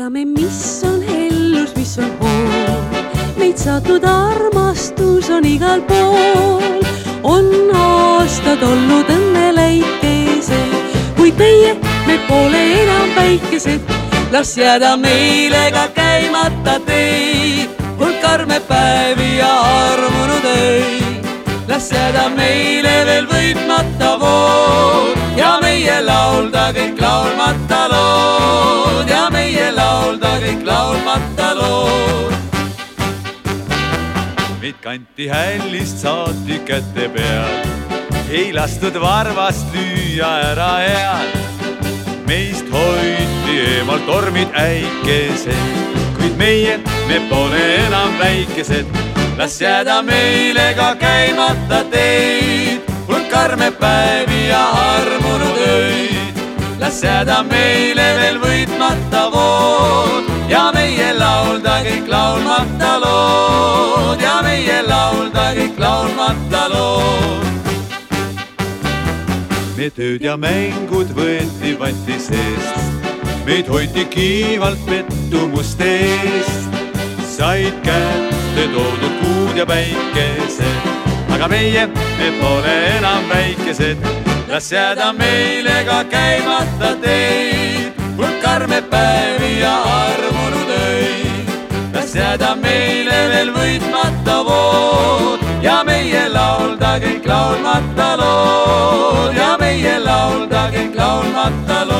teame, mis on hellus, mis on hool. Meid saatnud armastus on igal pool. On aastad olnud õnneläikesed, kuid me pole enam väikesed. Las jääda meile ka käimata teid, hulk karme päevi ja armunud öid. Las jääda meile veel võitmata vood ja meie laulda kõik laulmata lood ja meie laulda kõik laulmata lood. Meid kanti hällist saati käte peal, ei lastud varvast lüüa ära head. Meist hoiti eemal tormid äikesed, kuid me pole enam väikesed. Las jääda meile ka käimata teid, hulk karme päevi ja armunud öid. Las jääda meile veel võitmata vood ja meie laulda kõik laulmata lood ja meie laulda kõik laulmata lood. Me tööd ja mängud võeti vanti seest, meid hoiti kiivalt pettumuste eest. Said kätte toodud kuud ja päikesed, aga me pole enam väikesed. Las jääda meile ka käimata teid, hulk karme päevi ja armunud öid. Las jääda meile veel võitmata vood ja meie laulda kõik laulmata lood ja meie laulda kõik laulmata lood.